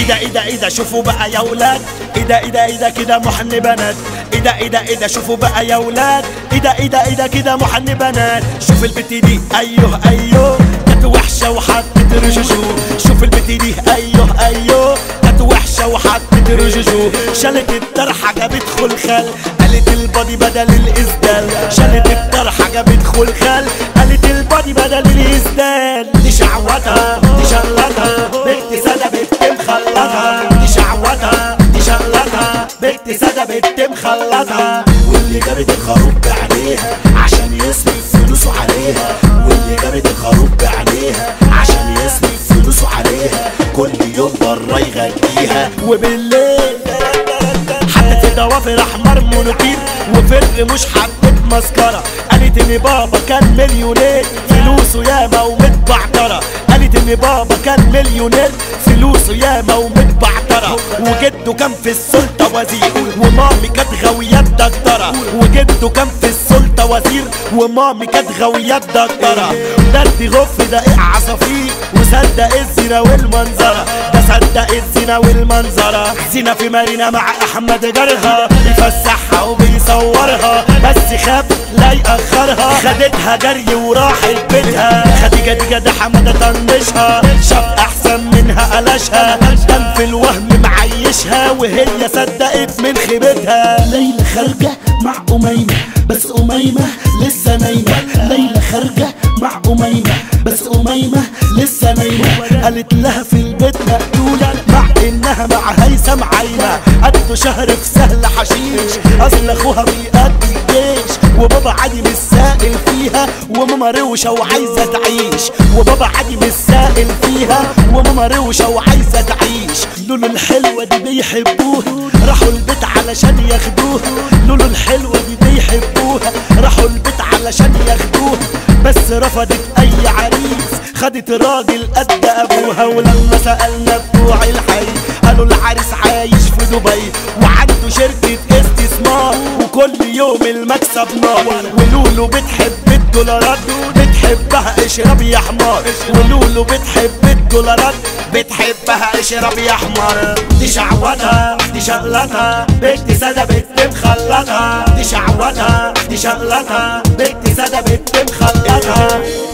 ايه ده شوفوا بقى يا ولاد، ايه ده كده محن بنات، ايه ده شوفوا بقى يا ولاد، ايه ده كده محن بنات. شوف البت دي ايوه كانت وحشه وحطت رجوجو، شوف البت دي ايوه كانت وحشه وحطت رجوجو. شالت الطرحه جابت خلخال، قالت البادي بدل الاسدال، شالت الطرحه جابت خلخال، قالت البادي بدل الاسدال. دي شعوتها دي شلتها بنت سادة بنت مخلطها، دي شعوتها دي شلتها بنت سادة بنت مخلطها. واللي جابت الخروف بعينيها عشان يصرف فلوسه عليها، واللي جابت الخروف بعينيها عشان يصرف فلوسه عليها. كل يوم بره يغنيها وبالليل حطت في ضوافر احمر مونوكير وفر مش حطت مسكره. قالت ان بابا كان مليونير فلوسه ياما ومتبعتره، قالت ان بابا كان مليونير فلوسه ياما ومتبعتره. وجده كان في السلطه وزير ومامي كانت غاويه دكتوره، وجده كان في السلطه وزير ومامي كانت غاويه دكتوره. ده غف دقيق عصافير وصدق الزنا والمنظره، ده صدق الزنا والمنظره. زنا في مارينا مع احمد جارها بيفسحها وبيصورها، بس خاف لا يأخرها. خدتها جري وراحت بيتها، خديجة دي جد حمادة طنشها، شاف احسن منها قلشها، كان في الوهم معيشها وهي صدقت من خيبتها. ليلى خارجة مع أميمة بس أميمة لسه نايمة، ليلى خارجة مع أميمة بس أميمة لسه نايمة. قالت لها في البيت مقتولة مع انها مع هيثم عايمة، قضوا شهر في سهل حشيش اصل اخوها بيقضي الجيش، وبابا عادي مش سائل فيها وماما روشة وعايزة تعيش، وبابا عادي مش سائل فيها وماما روشة وعايزة تعيش. لولو الحلوة دي بيحبوها راحوا البيت علشان ياخدوها، لولو الحلوة دي بيحبوها راحوا البيت علشان ياخدوها، بس رفضت اي عريس خدت راجل قد ابوها. ولما سألنا بتوع الحي قالوا العريس عايش في دبي وعنده شركة استثمار وكل يوم المكسب نار. ولولو بتحب الدولارات بتحبها اشرب يا حمار، ولولو بتحب الدولارات بتحبها اشرب يا حمار. دي شعوتها دي شغلتها بنت سادة بنت مخلطها، دي شعوتها دي شغلتها بنت سادة بنت مخلطها.